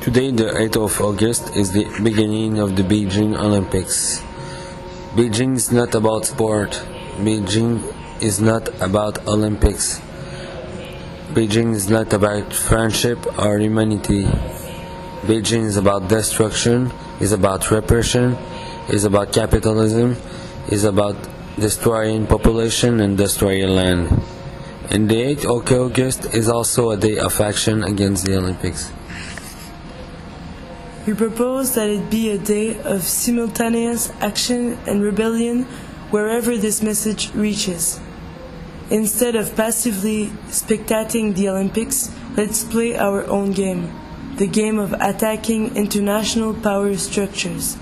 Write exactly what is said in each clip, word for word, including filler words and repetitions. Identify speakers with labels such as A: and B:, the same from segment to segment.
A: Today, the eighth of August, is the beginning of the Beijing Olympics. Beijing is not about sport. Beijing is not about Olympics. Beijing is not about friendship or humanity. Beijing is about destruction, is about repression, is about capitalism, is about destroying population and destroying land. And the eighth of August is also a day of action against the Olympics.
B: We propose that it be a day of simultaneous action and rebellion wherever this message reaches. Instead of passively spectating the Olympics, let's play our own game, the game of attacking international power structures.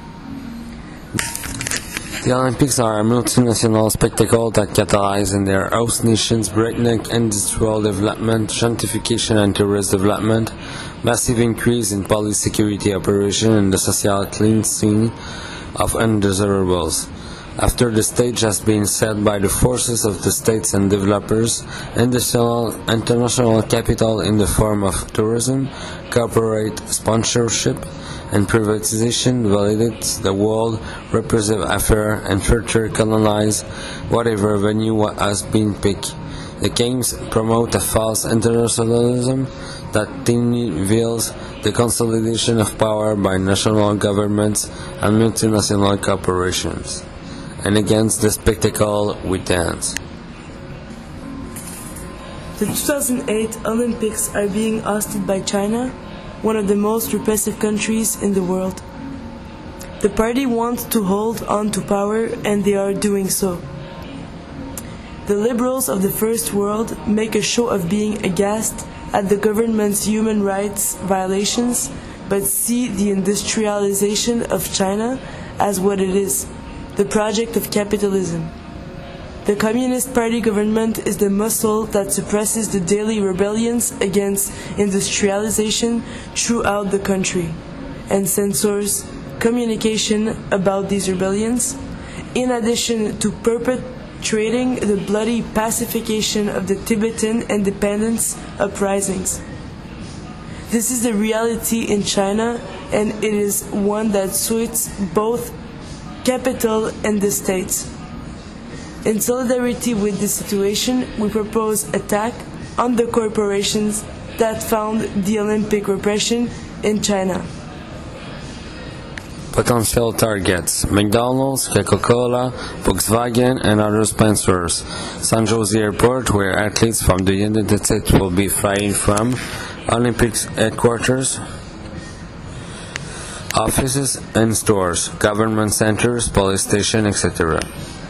A: The Olympics are a multinational spectacle that catalyzes in their host nations breakneck industrial development, gentrification and tourist development, massive increase in police security operation and the social cleansing of undesirables. After the stage has been set by the forces of the states and developers, industrial international capital in the form of tourism, corporate sponsorship, and privatization validates the world repressive affair and further colonize whatever venue has been picked. The games promote a false internationalism that reveals the consolidation of power by national governments and multinational corporations. And against the spectacle we dance.
B: The two thousand eight Olympics are being hosted by China, one of the most repressive countries in the world. The party wants to hold on to power, and they are doing so. The liberals of the first world make a show of being aghast at the government's human rights violations, but see the industrialization of China as what it is, the project of capitalism. The Communist Party government is the muscle that suppresses the daily rebellions against industrialization throughout the country and censors communication about these rebellions, in addition to perpetrating the bloody pacification of the Tibetan independence uprisings. This is the reality in China, and it is one that suits both capital and the states. In solidarity with this situation, we propose attack on the corporations that found the Olympic repression in China.
A: Potential targets: McDonald's, Coca-Cola, Volkswagen and other sponsors. San Jose Airport, where athletes from the United States will be flying from. Olympics headquarters. Offices and stores, government centers, police station, et cetera.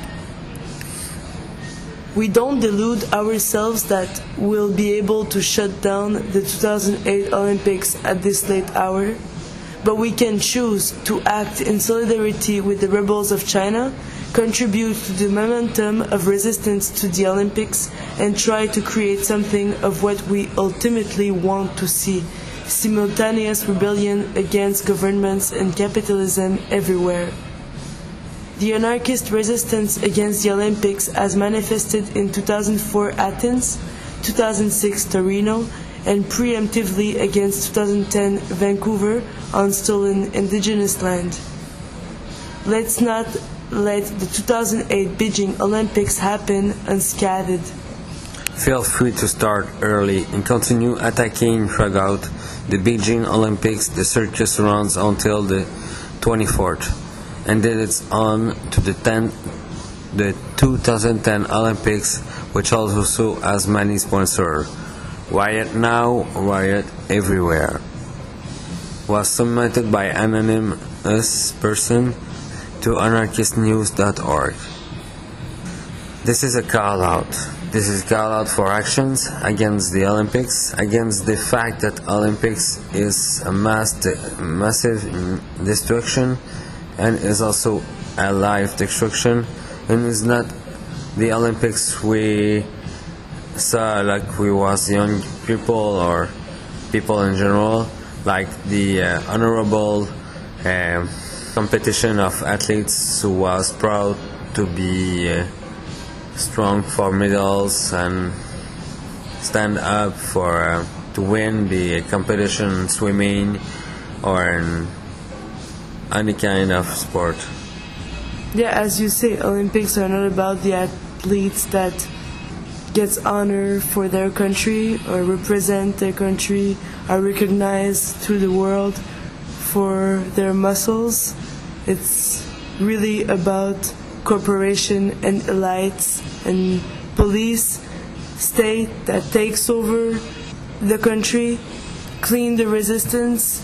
B: We don't delude ourselves that we'll be able to shut down the two thousand eight Olympics at this late hour, but we can choose to act in solidarity with the rebels of China, contribute to the momentum of resistance to the Olympics, and try to create something of what we ultimately want to see: simultaneous rebellion against governments and capitalism everywhere. The anarchist resistance against the Olympics as manifested in two thousand four Athens, two thousand six Torino, and preemptively against two thousand ten Vancouver on stolen indigenous land. Let's not let the two thousand eight Beijing Olympics happen unscathed.
A: Feel free to start early and continue attacking throughout the Beijing Olympics. The circus runs until the twenty-fourth, and then it's on to the tenth, the two thousand ten Olympics, which also has many sponsors. Riot Now, Riot Everywhere. Was submitted by anonymous person to anarchist news dot org. This is a call out. This is call out for actions against the Olympics, against the fact that Olympics is a mass de- massive destruction and is also a life destruction, and is not the Olympics we saw like we was young people or people in general, like the uh, honorable uh, competition of athletes who was proud to be uh, strong for medals and stand up for uh, to win the competition in swimming or in any kind of sport.
B: Yeah, as you say, Olympics are not about the athletes that gets honor for their country or represent their country, are recognized to the world for their muscles. It's really about corporation and elites and police state that takes over the country, clean the resistance,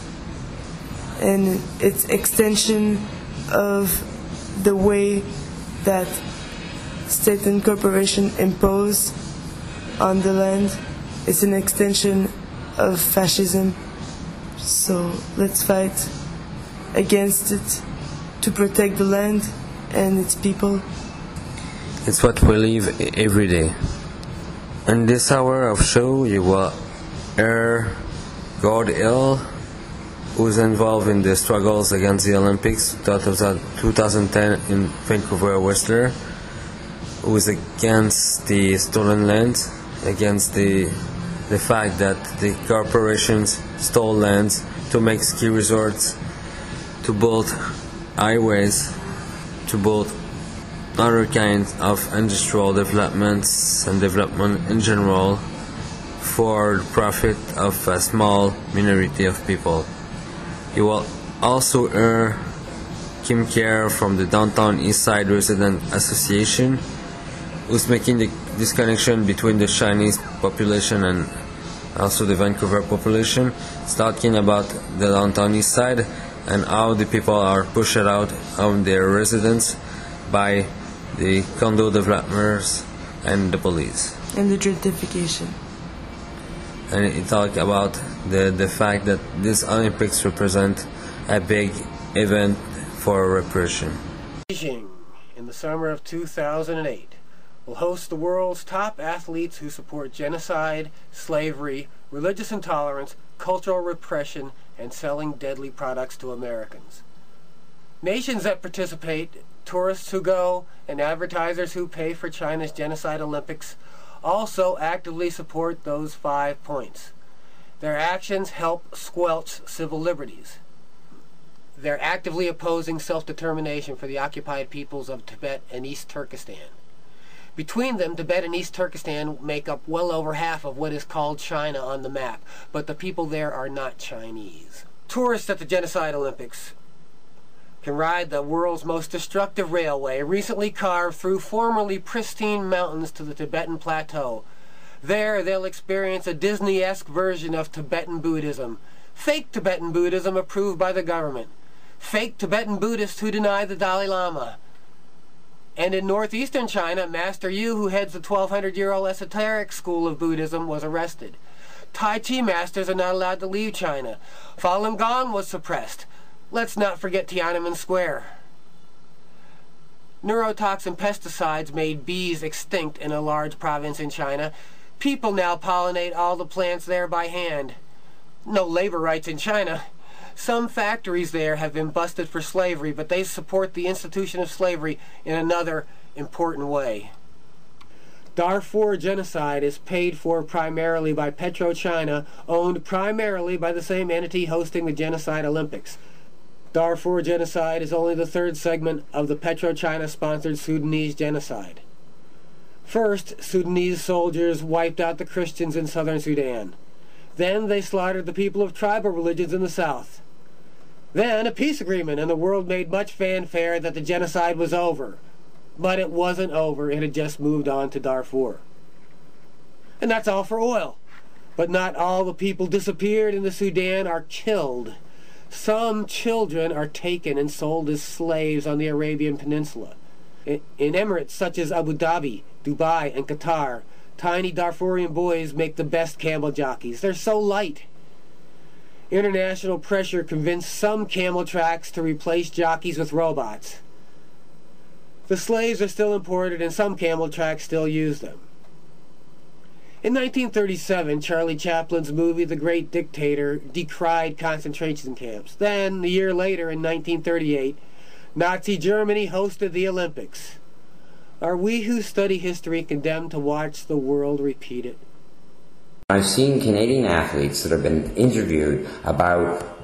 B: and it's extension of the way that state and corporation impose on the land. It's an extension of fascism. So let's fight against it to protect the land and its people.
A: It's what we live every day. In this hour of show, you will hear Gord Hill, who's involved in the struggles against the Olympics twenty ten in Vancouver, Whistler, who is against the stolen land, against the the fact that the corporations stole lands to make ski resorts, to build highways, to build other kinds of industrial developments and development in general for the profit of a small minority of people. You will also hear Kim Kerr from the Downtown Eastside Resident Association, who's making the, this connection between the Chinese population and also the Vancouver population. It's talking about the Downtown Eastside and how the people are pushed out of their residence by the condo developers and the police.
B: And the gentrification.
A: And it talks about the, the fact that these Olympics represent a big event for repression.
C: Beijing, in the summer of two thousand eight, will host the world's top athletes who support genocide, slavery, religious intolerance, cultural repression, and selling deadly products to Americans. Nations that participate, tourists who go, and advertisers who pay for China's Genocide Olympics also actively support those five points. Their actions help squelch civil liberties. They're actively opposing self-determination for the occupied peoples of Tibet and East Turkestan. Between them, Tibet and East Turkestan make up well over half of what is called China on the map, but the people there are not Chinese. Tourists at the Genocide Olympics can ride the world's most destructive railway, recently carved through formerly pristine mountains to the Tibetan Plateau. There, they'll experience a Disney-esque version of Tibetan Buddhism. Fake Tibetan Buddhism approved by the government. Fake Tibetan Buddhists who deny the Dalai Lama. And in northeastern China, Master Yu, who heads the twelve hundred year old esoteric school of Buddhism, was arrested. Tai Chi masters are not allowed to leave China. Falun Gong was suppressed. Let's not forget Tiananmen Square. Neurotoxin pesticides made bees extinct in a large province in China. People now pollinate all the plants there by hand. No labor rights in China. Some factories there have been busted for slavery, but they support the institution of slavery in another important way. Darfur genocide is paid for primarily by PetroChina, owned primarily by the same entity hosting the Genocide Olympics. Darfur genocide is only the third segment of the PetroChina-sponsored Sudanese genocide. First, Sudanese soldiers wiped out the Christians in southern Sudan. Then they slaughtered the people of tribal religions in the south. Then a peace agreement, and the world made much fanfare that the genocide was over. But it wasn't over, it had just moved on to Darfur. And that's all for oil. But not all the people disappeared in the Sudan are killed. Some children are taken and sold as slaves on the Arabian Peninsula. In, in emirates such as Abu Dhabi, Dubai, and Qatar, tiny Darfurian boys make the best camel jockeys. They're so light. International pressure convinced some camel tracks to replace jockeys with robots. The slaves are still imported and some camel tracks still use them. In nineteen thirty-seven, Charlie Chaplin's movie The Great Dictator decried concentration camps. Then, a year later, in nineteen thirty-eight, Nazi Germany hosted the Olympics. Are we who study history condemned to watch the world repeat it?
D: I've seen Canadian athletes that have been interviewed about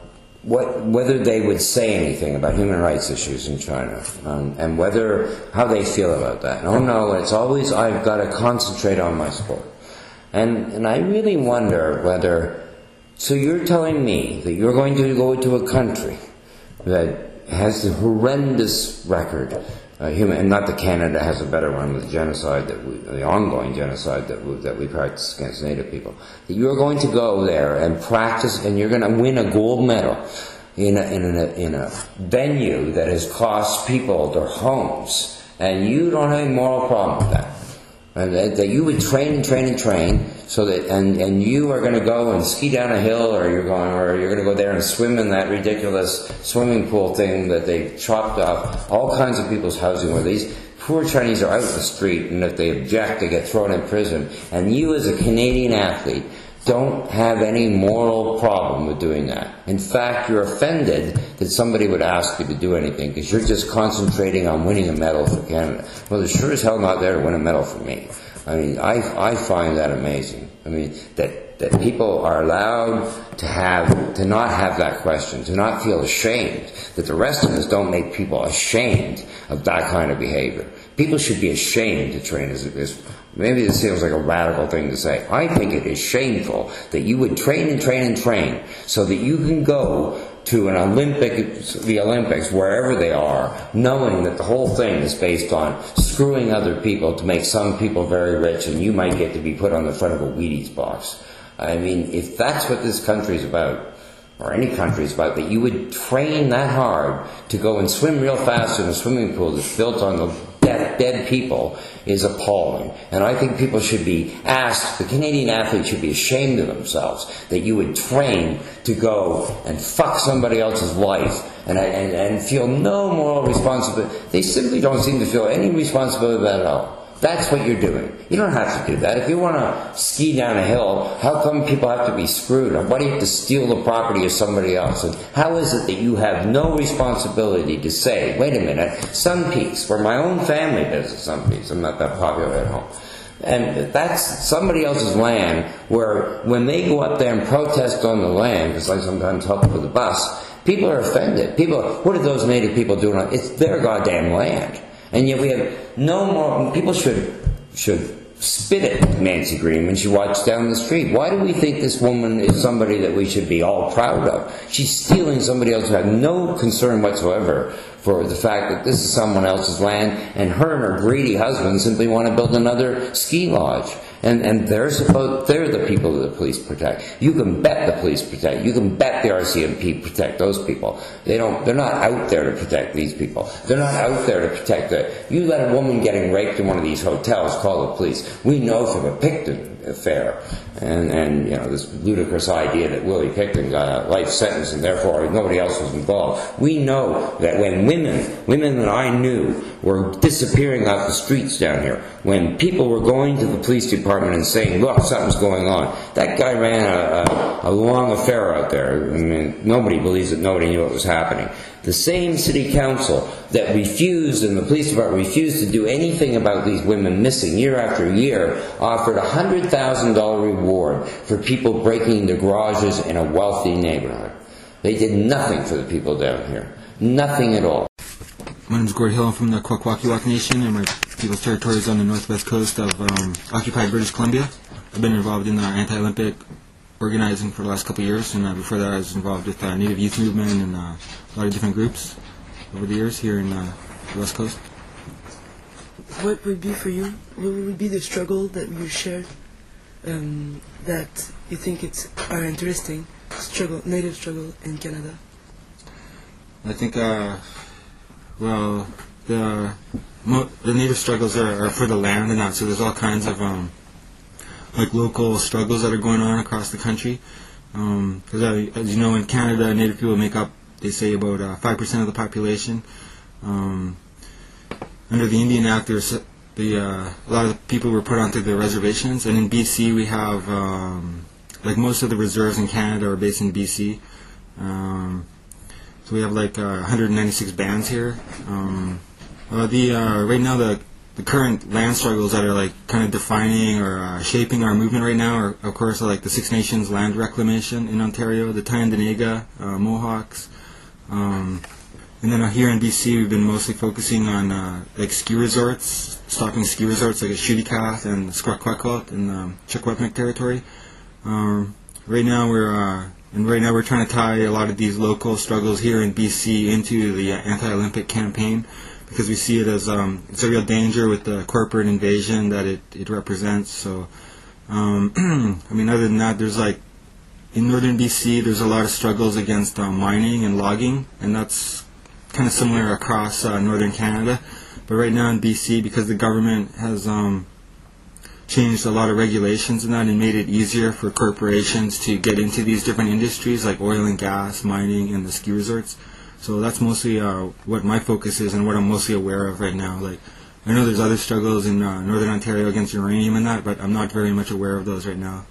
D: what, whether they would say anything about human rights issues in China, um, and whether, how they feel about that. And, oh no, it's always, I've got to concentrate on my sport. And, and I really wonder whether, so you're telling me that you're going to go to a country that has the horrendous record, uh, human, and not that Canada has a better one with the genocide, that we, the ongoing genocide that we, that we practice against Native people, that you're going to go there and practice, and you're going to win a gold medal in a, in a, in a venue that has cost people their homes, and you don't have any moral problem with that. And that, that you would train and train and train, so that and, and you are going to go and ski down a hill, or you're going, or you're going to go there and swim in that ridiculous swimming pool thing that they chopped off all kinds of people's housing, where these poor Chinese are out in the street, and if they object, they get thrown in prison. And you, as a Canadian athlete, don't have any moral problem with doing that. In fact, you're offended that somebody would ask you to do anything because you're just concentrating on winning a medal for Canada. Well, they're sure as hell not there to win a medal for me. I mean, I, I find that amazing. I mean, that, that people are allowed to have, to not have that question, to not feel ashamed, that the rest of us don't make people ashamed of that kind of behavior. People should be ashamed to train as, as maybe this seems like a radical thing to say. I think it is shameful that you would train and train and train so that you can go to an Olympic, the Olympics, wherever they are, knowing that the whole thing is based on screwing other people to make some people very rich, and you might get to be put on the front of a Wheaties box. I mean, if that's what this country is about, or any country is about, that you would train that hard to go and swim real fast in a swimming pool that's built on the dead, dead people, is appalling. And I think people should be asked, the Canadian athletes should be ashamed of themselves, that you would train to go and fuck somebody else's life and, and, and feel no moral responsibility. They simply don't seem to feel any responsibility about it at all. That's what you're doing. You don't have to do that. If you want to ski down a hill, how come people have to be screwed? Or why do you have to steal the property of somebody else? And how is it that you have no responsibility to say, wait a minute, Sun Peaks, where my own family visits Sun Peaks, I'm not that popular at home, and that's somebody else's land, where when they go up there and protest on the land, because I sometimes help with the bus, people are offended. People, what are those Native people doing? It's their goddamn land. And yet we have no more, people should should spit at Nancy Green when she walks down the street. Why do we think this woman is somebody that we should be all proud of? She's stealing somebody else who had no concern whatsoever for the fact that this is someone else's land, and her and her greedy husband simply want to build another ski lodge. And, and they're supposed, they're the people that the police protect. You can bet the police protect. You can bet the R C M P protect those people. They don't, they're not out there to protect these people. They're not out there to protect the, you let a woman getting raped in one of these hotels, call the police. We know from a Picton affair, and, and, you know, this ludicrous idea that Willie Picton got a life sentence and therefore nobody else was involved. We know that when women, women that I knew were disappearing off the streets down here, when people were going to the police department and saying, look, something's going on, that guy ran a, a, a long affair out there. I mean, nobody believes that nobody knew what was happening. The same city council that refused, and the police department refused to do anything about these women missing year after year, offered a one hundred thousand dollars reward for people breaking the garages in a wealthy neighborhood. They did nothing for the people down here. Nothing at all.
E: My name is Gord Hill. I'm from the Kwakwaka'wakw Nation, and my people's territory is on the northwest coast of um, occupied British Columbia. I've been involved in the anti-Olympic organizing for the last couple of years, and uh, before that I was involved with the uh, Native Youth Movement and uh, a lot of different groups over the years here in uh, the west coast.
B: What would be for you, what would be the struggle that you shared um, that you think it's are interesting, struggle, Native struggle in Canada?
E: I think, uh, well, the mo- the Native struggles are, are for the land and that, so there's all kinds of um, like local struggles that are going on across the country. Because um, as you know, in Canada, Native people make up, they say, about uh, five percent of the population. Um, under the Indian Act, there's the uh, a lot of the people were put onto the reservations, and in B C we have um, like most of the reserves in Canada are based in B C. Um, so we have like uh, one hundred ninety-six bands here. Um, uh, the uh, right now the the current land struggles that are like kind of defining or uh, shaping our movement right now are, of course, are like the Six Nations land reclamation in Ontario, the Tyendinaga uh, Mohawks, um, and then uh, here in B C we've been mostly focusing on uh, like ski resorts, stopping ski resorts like at Shudicath and Squaquequot in the Secwepemc territory. Um, right now we're uh, and right now we're trying to tie a lot of these local struggles here in B C into the uh, anti-Olympic campaign, because we see it as um, it's a real danger with the corporate invasion that it, it represents. So, um, I mean, other than that, there's like, in northern B C, there's a lot of struggles against uh, mining and logging, and that's kind of similar across uh, northern Canada. But right now in B C, because the government has um, changed a lot of regulations and that, and made it easier for corporations to get into these different industries like oil and gas, mining, and the ski resorts. So that's mostly uh, what my focus is and what I'm mostly aware of right now. Like, I know there's other struggles in uh, Northern Ontario against uranium and that, but I'm not very much aware of those right now.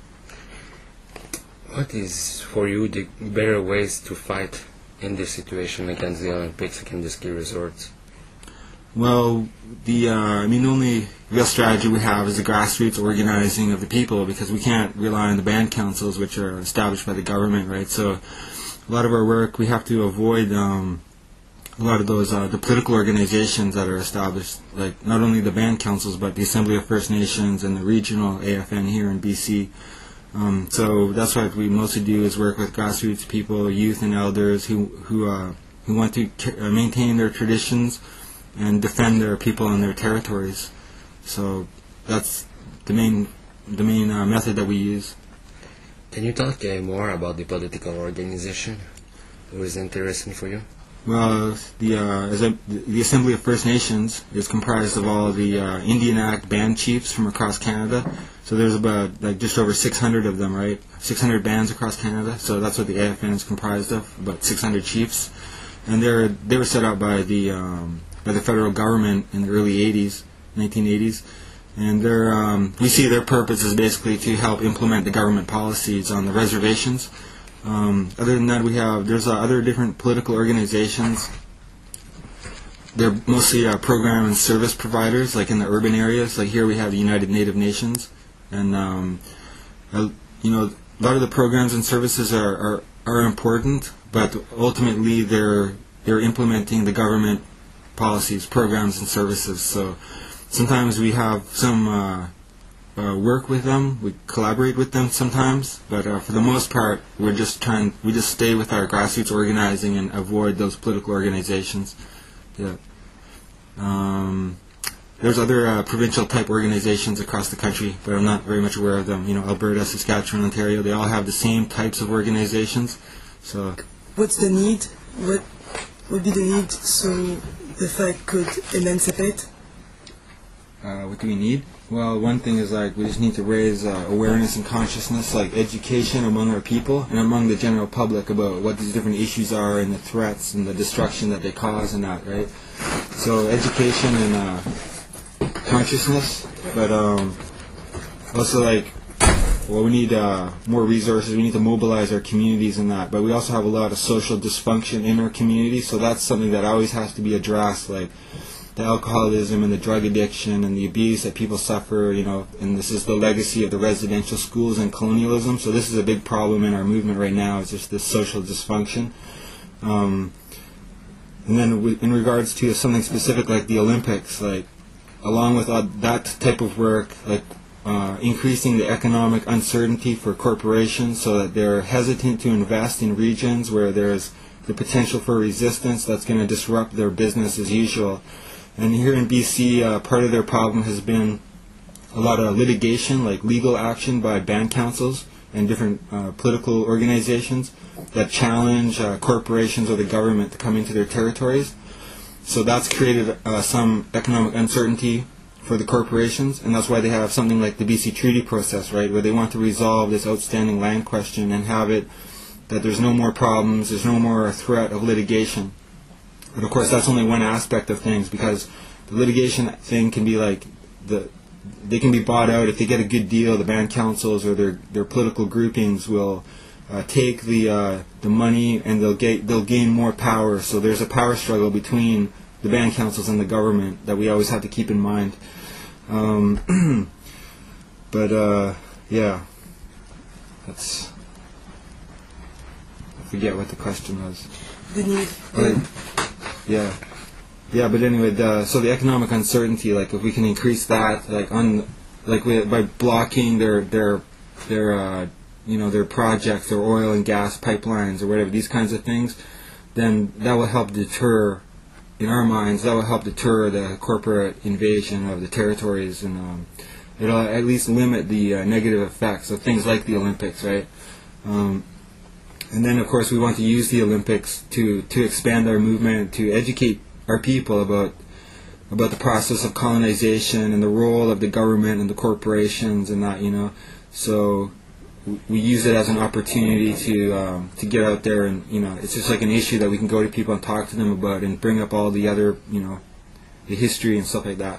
A: What is, for you, the better ways to fight in this situation against the Olympics, against the ski resorts?
E: Well, the uh, I mean, the only real strategy we have is the grassroots organizing of the people, because we can't rely on the band councils, which are established by the government, right? So a lot of our work, we have to avoid um, a lot of those uh, the political organizations that are established, like not only the band councils, but the Assembly of First Nations and the regional A F N here in B C. Um, so that's what we mostly do, is work with grassroots people, youth and elders who who uh, who want to ca- maintain their traditions and defend their people and their territories. So that's the main the main uh, method that we use.
A: Can you talk uh, more about the political organization? What is interesting for you?
E: Well, the uh, as a, the Assembly of First Nations is comprised of all the uh, Indian Act band chiefs from across Canada. So there's about like just over six hundred of them, right? six hundred bands across Canada. So that's what the A F N is comprised of, about six hundred chiefs, and they're they were set up by the um, by the federal government in the early eighties, nineteen eighties. And their, um, we see their purpose is basically to help implement the government policies on the reservations. Um, other than that, we have there's uh, other different political organizations. They're mostly uh, program and service providers, like in the urban areas. Like here, we have the United Native Nations, and um, uh, you know, a lot of the programs and services are, are are important, but ultimately they're they're implementing the government policies, programs, and services. So sometimes we have some uh, uh, work with them, we collaborate with them sometimes, but uh, for the most part, we're just trying, we just stay with our grassroots organizing and avoid those political organizations. Yeah. Um, there's other uh, provincial type organizations across the country, but I'm not very much aware of them. You know, Alberta, Saskatchewan, Ontario, they all have the same types of organizations. So,
B: What's the need? What would be the need so the fight could emancipate?
E: Uh, what do we need? Well, one thing is like we just need to raise uh, awareness and consciousness, like education among our people and among the general public about what these different issues are and the threats and the destruction that they cause and that, right? So education and uh, consciousness, but um, also like, well, we need uh, more resources. We need to mobilize our communities in that, but we also have a lot of social dysfunction in our community, so that's something that always has to be addressed, like the alcoholism and the drug addiction and the abuse that people suffer, you know, and this is the legacy of the residential schools and colonialism. So this is a big problem in our movement right now, is just this social dysfunction. Um, and then in regards to something specific like the Olympics, like along with uh, that type of work, like uh, increasing the economic uncertainty for corporations so that they're hesitant to invest in regions where there's the potential for resistance that's going to disrupt their business as usual. And here in B C, uh, part of their problem has been a lot of litigation, like legal action by band councils and different uh, political organizations that challenge uh, corporations or the government to come into their territories. So that's created uh, some economic uncertainty for the corporations, and that's why they have something like the B C Treaty Process, right, where they want to resolve this outstanding land question and have it that there's no more problems, there's no more threat of litigation. But of course, that's only one aspect of things, because the litigation thing can be like the they can be bought out if they get a good deal. The band councils or their their political groupings will uh, take the uh, the money and they'll get they'll gain more power. So there's a power struggle between the band councils and the government that we always have to keep in mind. Um, but uh, yeah, that's. I forget what the question was.
B: The need.
E: But, yeah, yeah. But anyway, the, so the economic uncertainty, like if we can increase that, like on, like we, by blocking their their their uh, you know their projects, their oil and gas pipelines or whatever, these kinds of things, then that will help deter. In our minds, that will help deter the corporate invasion of the territories, and um, it'll at least limit the uh, negative effects of things like the Olympics, right? Um, and then, of course, we want to use the Olympics to, to expand our movement, to educate our people about about the process of colonization and the role of the government and the corporations and that, you know. So we use it as an opportunity to um, to get out there, and you know it's just like an issue that we can go to people and talk to them about and bring up all the other, you know, the history and stuff like that.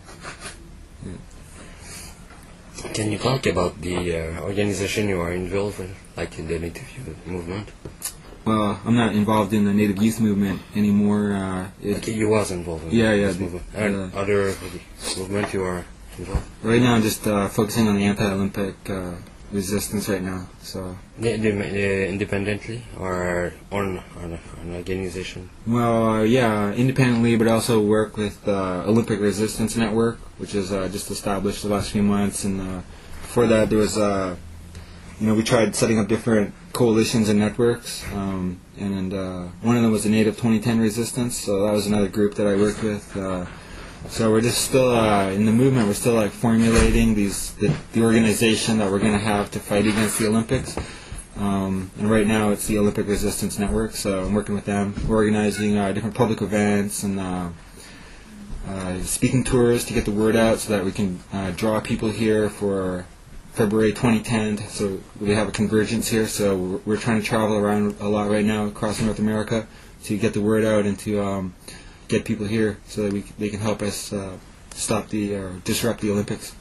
E: Yeah.
A: Can you talk about the uh, organization you are involved in, like in the Native Youth movement?
E: Well, I'm not involved in the Native Youth movement anymore. Uh, it,
A: Okay, you was involved in
E: Yeah, yeah,
A: this
E: the-
A: movement. And
E: uh,
A: other movement you are involved?
E: right now, I'm just uh, focusing on the anti-Olympic uh, resistance right now. So.
A: The, the, the independently or on, on an organization?
E: Well, uh, yeah, independently, but I also work with uh, Olympic Resistance Network, which is uh, just established the last few months. And uh, before that, there was, uh, you know, we tried setting up different coalitions and networks. Um, and uh, one of them was the Native twenty ten Resistance, so that was another group that I worked with. Uh, so we're just still uh, in the movement. We're still like formulating these the, the organization that we're going to have to fight against the Olympics. Um, and right now it's the Olympic Resistance Network, so I'm working with them. We're organizing uh, different public events and uh, uh, speaking tours to get the word out so that we can uh, draw people here for February twenty ten. So we have a convergence here, so we're, we're trying to travel around a lot right now across North America to get the word out and to um, get people here so that we they can help us uh, stop the or disrupt the Olympics.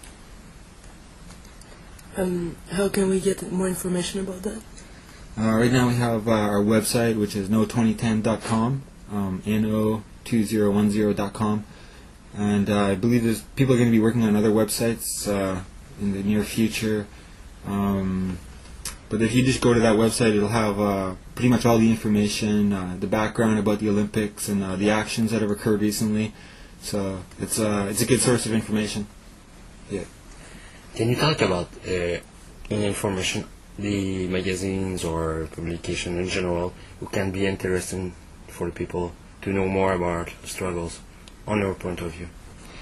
B: Um, how can we get more information about that?
E: Uh, right now we have uh, our website, which is no twenty ten dot com, um, N O two thousand ten dot com, and uh, I believe there's people are going to be working on other websites uh, in the near future. Um, but if you just go to that website, it'll have uh, pretty much all the information, uh, the background about the Olympics and uh, the actions that have occurred recently. So it's uh, it's a good source of information. Yeah.
A: Can you talk about uh, any information, the magazines or publication in general, who can be interesting for people to know more about struggles on your point of view?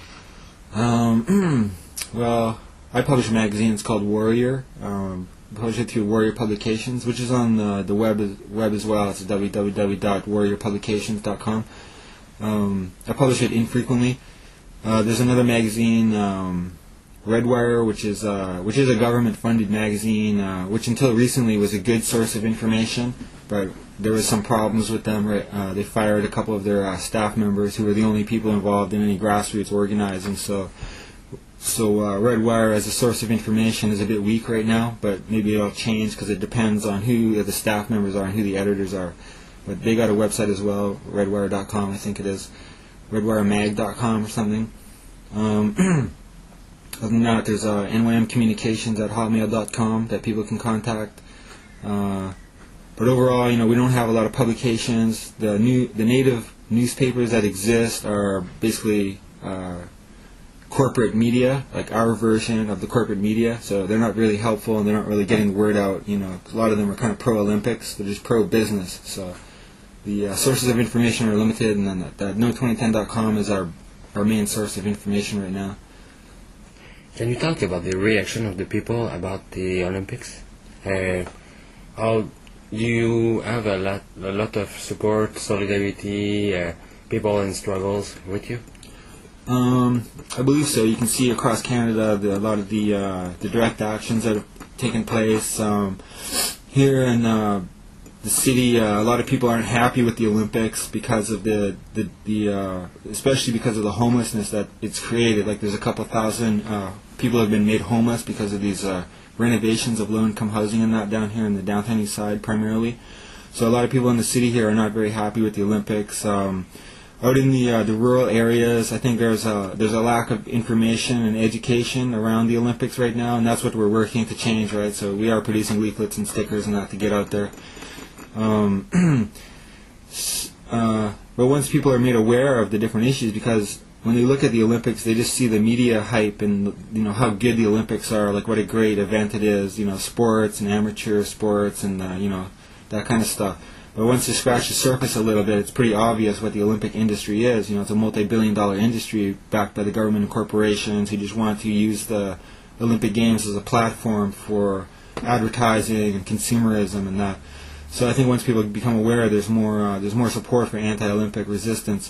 E: Um, well, I publish a magazine. It's called Warrior. Um, I publish it through Warrior Publications, which is on the, the web as, web as well. It's w w w dot warrior publications dot com. Um, I publish it infrequently. Uh, there's another magazine, um, Redwire, which is uh, which is a government-funded magazine, uh, which until recently was a good source of information, but there was some problems with them. Right? Uh, they fired a couple of their uh, staff members who were the only people involved in any grassroots organizing. So, so uh, Redwire as a source of information is a bit weak right now, but maybe it'll change because it depends on who the staff members are and who the editors are. But they got a website as well, redwire dot com, I think it is, redwire mag dot com or something. Um, Other than that, there's uh, N Y M communications at hotmail dot com that people can contact. Uh, but overall, you know, we don't have a lot of publications. The new, the native newspapers that exist are basically uh, corporate media, like our version of the corporate media. So they're not really helpful, and they're not really getting the word out. You know, a lot of them are kind of pro-Olympics. They're just pro-business. So the uh, sources of information are limited, and then that, that no twenty ten dot com is our our main source of information right now.
A: Can you talk about the reaction of the people about the Olympics? Uh, how do you have a lot, a lot of support, solidarity, uh, people in struggles with you?
E: Um, I believe so. You can see across Canada the, a lot of the uh, the direct actions that have taken place. Um, here in uh, the city, uh, a lot of people aren't happy with the Olympics because of the the, the uh, especially because of the homelessness that it's created. Like there's a couple thousand uh, people have been made homeless because of these uh, renovations of low-income housing and that down here in the downtown east side primarily. So a lot of people in the city here are not very happy with the Olympics. Um, out in the uh, the rural areas, I think there's a there's a lack of information and education around the Olympics right now, and that's what we're working to change, right? So we are producing leaflets and stickers and that to get out there. Um, uh, but once people are made aware of the different issues, because when they look at the Olympics, they just see the media hype and, you know, how good the Olympics are, like what a great event it is, you know, sports and amateur sports and uh, you know, that kind of stuff. But once you scratch the surface a little bit, it's pretty obvious what the Olympic industry is. You know, it's a multi-billion dollar industry backed by the government and corporations who just want to use the Olympic Games as a platform for advertising and consumerism and that. So I think once people become aware, there's more uh, there's more support for anti-Olympic resistance.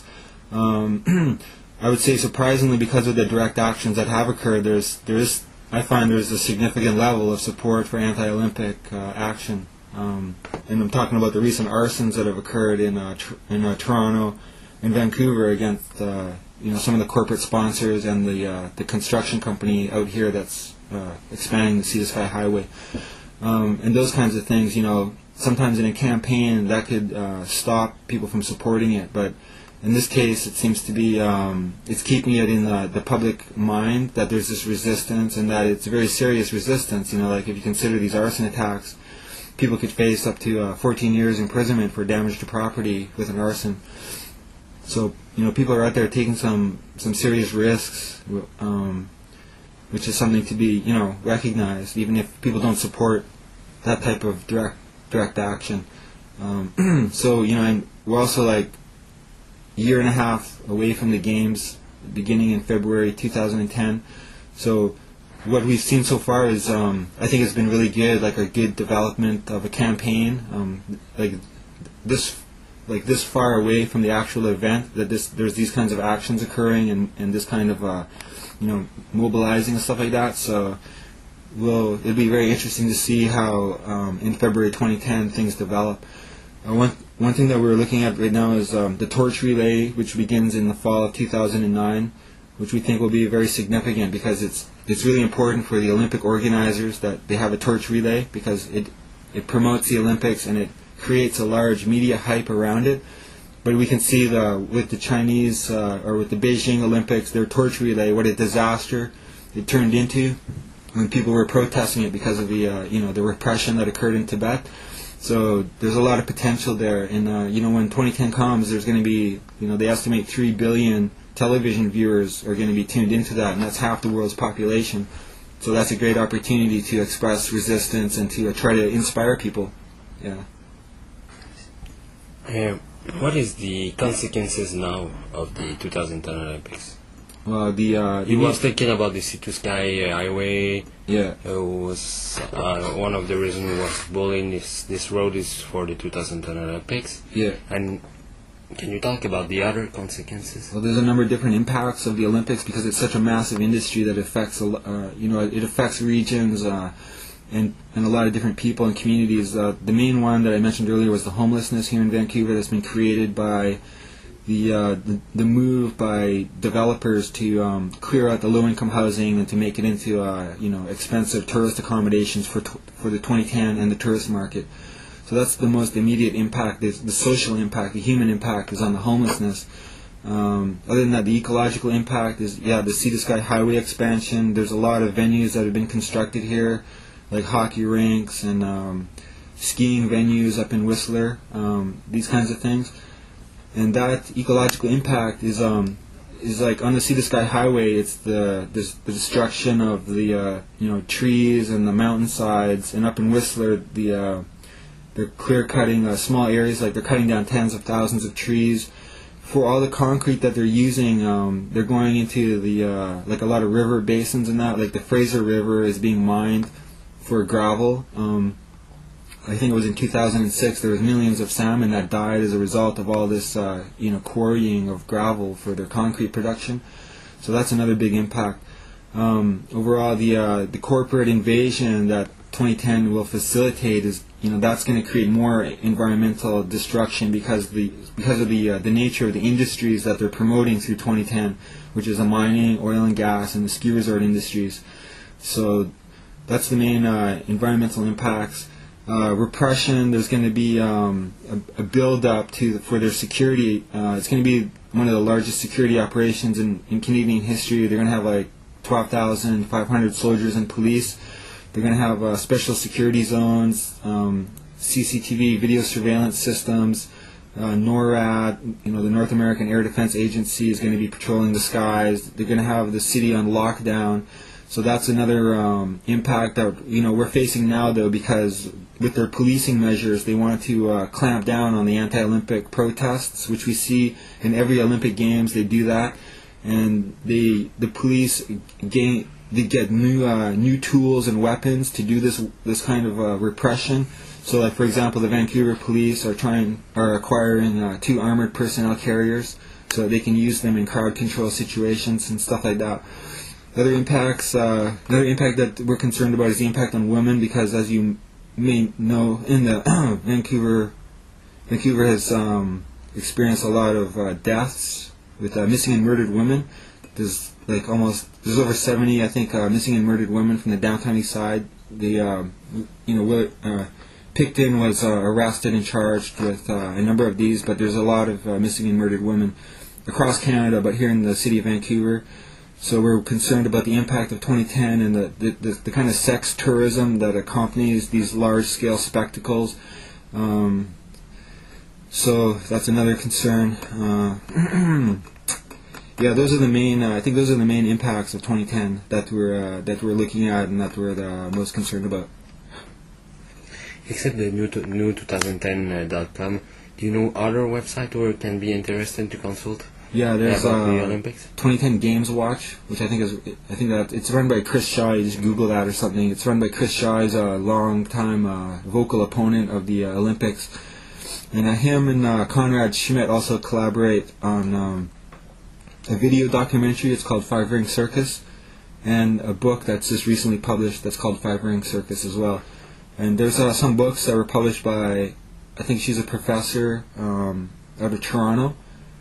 E: Um, I would say surprisingly, because of the direct actions that have occurred, there's there is I find there's a significant level of support for anti-Olympic uh, action. Um, and I'm talking about the recent arsons that have occurred in uh, tr- in uh, Toronto and Vancouver against uh, you know, some of the corporate sponsors and the uh, the construction company out here that's uh, expanding the Sea to Sky Highway, um, and those kinds of things. You know, sometimes in a campaign that could uh, stop people from supporting it, but in this case, it seems to be um, it's keeping it in the, the public mind that there's this resistance and that it's a very serious resistance. You know, like if you consider these arson attacks, people could face up to uh, fourteen years imprisonment for damage to property with an arson. So, you know, people are out there taking some, some serious risks, um, which is something to be, you know, recognized, even if people don't support that type of direct direct action. Um, so, you know, and we're also like a year and a half away from the games, beginning in February two thousand ten. So what we've seen so far is, um, I think it's been really good, like a good development of a campaign, um, like this, like this far away from the actual event, that this there's these kinds of actions occurring and, and this kind of, uh, you know, mobilizing and stuff like that. So, we'll it'll be very interesting to see how um, in February twenty ten things develop. Uh, one one thing that we're looking at right now is um, the torch relay, which begins in the fall of two thousand nine, which we think will be very significant because it's it's really important for the Olympic organizers that they have a torch relay, because it it promotes the Olympics and it creates a large media hype around it. But we can see the with the Chinese uh, or with the Beijing Olympics, their torch relay, what a disaster it turned into when people were protesting it because of the uh, you know the repression that occurred in Tibet. So there's a lot of potential there, and uh, you know when twenty ten comes, there's going to be, you know they estimate three billion television viewers are going to be tuned into that, and that's half the world's population. So that's a great opportunity to express resistance and to uh, try to inspire people. Yeah.
A: Uh, what is the consequences now of the two thousand ten Olympics?
E: Well, the uh,
A: he was thinking about the Sea to Sky Highway.
E: Yeah.
A: Uh, was uh, one of the reasons was building this this road is for the two thousand ten Olympics.
E: Yeah.
A: And can you talk about the other consequences?
E: Well, there's a number of different impacts of the Olympics because it's such a massive industry that affects, uh, you know, it affects regions uh, and and a lot of different people and communities. Uh, the main one that I mentioned earlier was the homelessness here in Vancouver that's been created by the uh, the, the move by developers to um, clear out the low-income housing and to make it into uh, you know expensive tourist accommodations for t- for the twenty ten and the tourist market. So that's the most immediate impact, is the social impact, the human impact is on the homelessness. Um, other than that, the ecological impact is, yeah, the Sea to Sky Highway expansion. There's a lot of venues that have been constructed here, like hockey rinks and um, skiing venues up in Whistler, um, these kinds of things. And that ecological impact is um, is like on the Sea to Sky Highway. It's the the, the destruction of the uh, you know trees and the mountainsides, and up in Whistler, the uh, they're clear cutting uh, small areas, like they're cutting down tens of thousands of trees. For all the concrete that they're using, um, they're going into the uh, like a lot of river basins and that. Like the Fraser River is being mined for gravel. Um, I think it was in two thousand six. There was millions of salmon that died as a result of all this, uh, you know, quarrying of gravel for their concrete production. So that's another big impact. Um, overall, the uh, the corporate invasion that twenty ten will facilitate is, you know, that's going to create more environmental destruction because the because of the uh, the nature of the industries that they're promoting through twenty ten, which is the mining, oil and gas, and the ski resort industries. So that's the main uh, environmental impacts. Uh, repression. There's going to be um, a, a build up to for their security. Uh, it's going to be one of the largest security operations in, in Canadian history. They're going to have like twelve thousand five hundred soldiers and police. They're going to have uh, special security zones, um, C C T V video surveillance systems. Uh, NORAD, you know, the North American Air Defense Agency is going to be patrolling the skies. They're going to have the city on lockdown. So that's another um, impact that, you know, we're facing now, though, because with their policing measures, they want to uh, clamp down on the anti-Olympic protests, which we see in every Olympic Games. They do that, and they the police gain they get new uh, new tools and weapons to do this this kind of uh, repression. So, like for example, the Vancouver police are trying are acquiring uh, two armored personnel carriers so that they can use them in crowd control situations and stuff like that. Other impacts, uh, another impact that we're concerned about is the impact on women, because as you may know, in the Vancouver, Vancouver has um, experienced a lot of uh, deaths with uh, missing and murdered women. There's like almost there's over seventy, I think, uh, missing and murdered women from the downtown east side. The uh, you know Will, uh, Picton was uh, arrested and charged with uh, a number of these, but there's a lot of uh, missing and murdered women across Canada, but here in the city of Vancouver. So we're concerned about the impact of twenty ten and the, the, the, the kind of sex tourism that accompanies these large-scale spectacles. Um, so that's another concern. Uh, yeah, those are the main. Uh, I think those are the main impacts of twenty ten that we're uh, that we're looking at and that we're the most concerned about.
A: Except the new to, new twenty ten dot com, do you know other website where it can be interested to consult?
E: Yeah, there's
A: about
E: uh,
A: the Olympics?
E: twenty ten Games Watch, which I think is I think that it's run by Chris Shaw. You just Google that or something. It's run by Chris Shaw. He's a long time uh, vocal opponent of the uh, Olympics, and uh, him and uh, Conrad Schmidt also collaborate on um, a video documentary. It's called Five Ring Circus, and a book that's just recently published that's called Five Ring Circus as well. And there's uh, some books that were published by, I think she's a professor um, out of Toronto.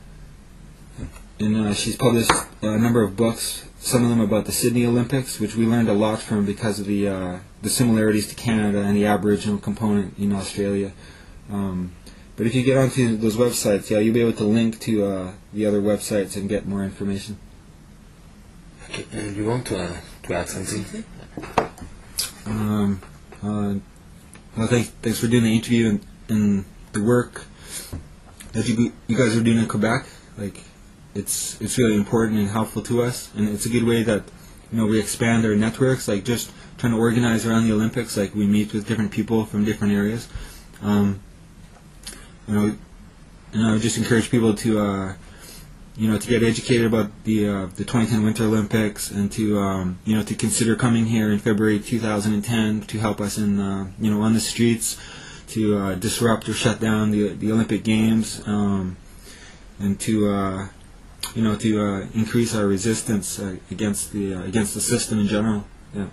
E: And uh, she's published a number of books, some of them about the Sydney Olympics, which we learned a lot from because of the uh, the similarities to Canada and the Aboriginal component in Australia. Um, but if you get onto those websites, yeah, you'll be able to link to uh, the other websites and get more information.
A: Okay, uh, you want to, uh, to add something?
E: Um, uh, well, thanks, thanks for doing the interview and, and the work that you you guys are doing in Quebec. Like, it's it's really important and helpful to us, and it's a good way that, you know, we expand our networks. Like just trying to organize around the Olympics, like we meet with different people from different areas. Um, you know, and I would just encourage people to, uh, you know, to get educated about the uh, the twenty ten Winter Olympics, and to um, you know to consider coming here in February two thousand ten to help us in uh, you know on the streets to uh, disrupt or shut down the the Olympic Games, um, and to uh, you know to uh, increase our resistance uh, against the uh, against the system in general. Yeah.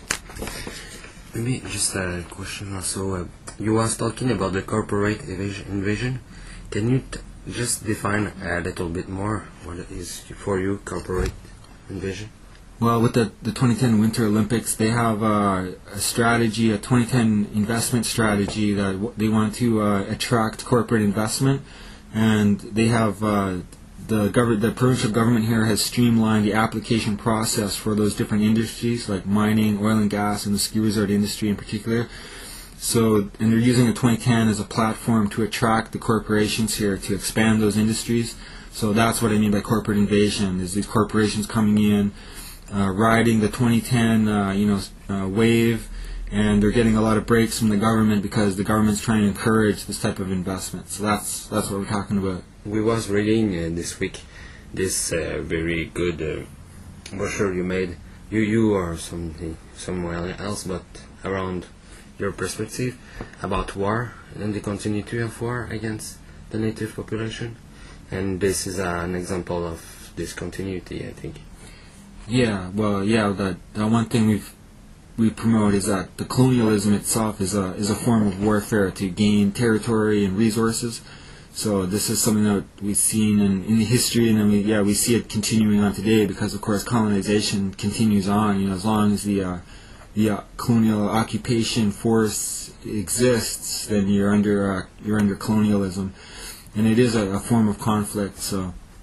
A: Maybe just a question also. Uh, you was talking about the corporate invasion. Can you t- just define a little bit more what it is for you, corporate invasion?
E: Well, with the, the twenty ten Winter Olympics, they have uh, a strategy, a twenty ten investment strategy that w- they want to uh, attract corporate investment, and they have uh, the government, the provincial government here has streamlined the application process for those different industries like mining, oil and gas, and the ski resort industry in particular. So, and they're using the twenty ten as a platform to attract the corporations here to expand those industries. So that's what I mean by corporate invasion, is these corporations coming in, uh, riding the twenty ten, uh, you know, uh, wave, and they're getting a lot of breaks from the government because the government's trying to encourage this type of investment. So that's that's what we're talking about.
A: We was reading uh, this week this uh, very good uh, brochure you made. You you or something somewhere else, but around your perspective about war and the continuity of war against the native population, and this is uh, an example of this continuity, I think.
E: Yeah, well, yeah, that, that one thing we've we promote is that the colonialism itself is a is a form of warfare to gain territory and resources. So this is something that we've seen in, in the history, and then we yeah we see it continuing on today because of course colonization continues on. You know, as long as the uh, the uh, colonial occupation force exists, then you're under uh, you're under colonialism, and it is a, a form of conflict. So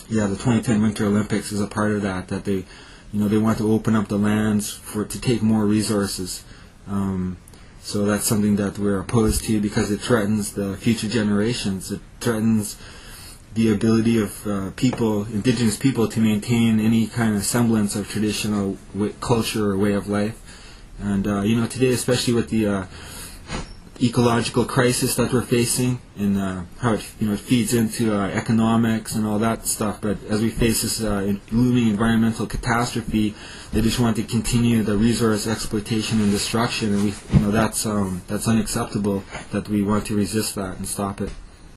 E: yeah, the twenty ten Winter Olympics is a part of that. That they, you know, they want to open up the lands for to take more resources. Um, so that's something that we're opposed to because it threatens the future generations. It threatens the ability of uh, people, indigenous people, to maintain any kind of semblance of traditional w- culture or way of life. And uh, you know, today, especially with the uh, ecological crisis that we're facing, and uh, how it, you know, it feeds into uh, economics and all that stuff. But as we face this uh, looming environmental catastrophe, they just want to continue the resource exploitation and destruction, and we, you know, that's um, that's unacceptable. That we want to resist that and stop it.